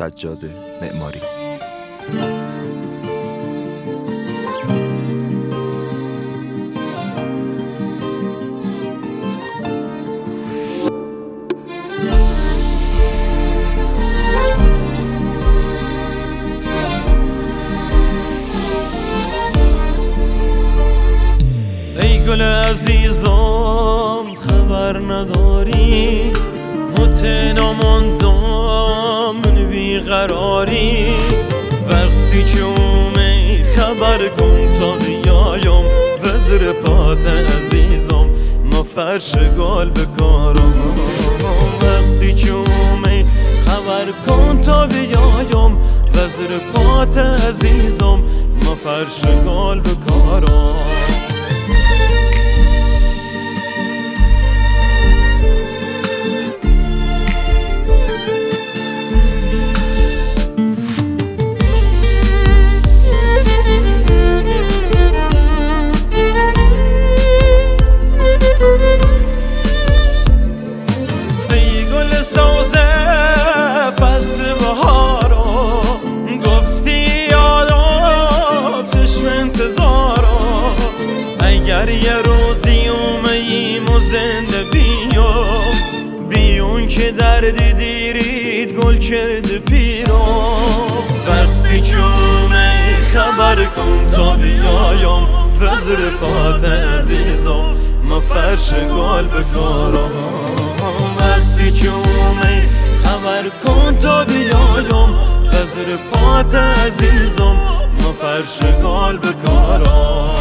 سجاد معماری. ای گل عزیزم خبر نداری، متناماندم من بیقراری. وقتی که اومی خبر کن تا بیایم، وزر پات عزیزم ما فرش گل بکارم. وقتی که اومی خبر کن تا بیایم، وزر پات عزیزم ما فرش گل بکارم. اگر یه روزی اومیم و زنده بیون که درد دیرید گل کرد پیرم. وقتی که اومی خبر کن تا بیایم، وزر پات عزیزم ما فرش گل بکارم. وقتی که اومی خبر کن تا بیایم، وزر پات عزیزم ما فرش گل بکارم.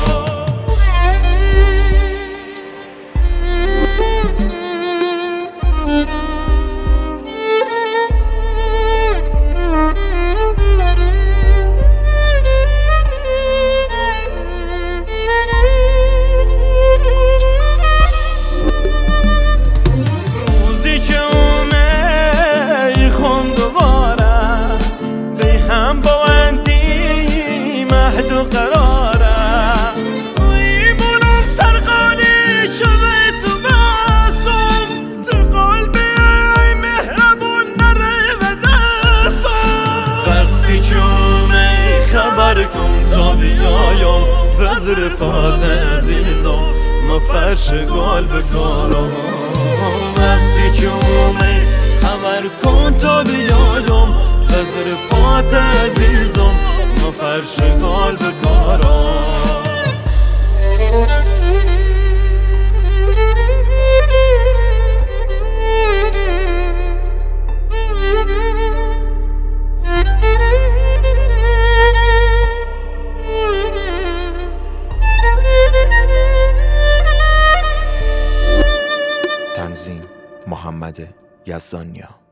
و قراره ایمونم سرقالی چوه تو بسم، تو قلبی ای مهربون نره و دستم. وقتی چومه خبر کن تا بیایم، وزر پات عزیزم ما فرش گل بکارم. وقتی چومه خبر کن تا بیایم، وزر پات عزیزم ما فرش گل بکارم. تنظیم محمد یزدانیا.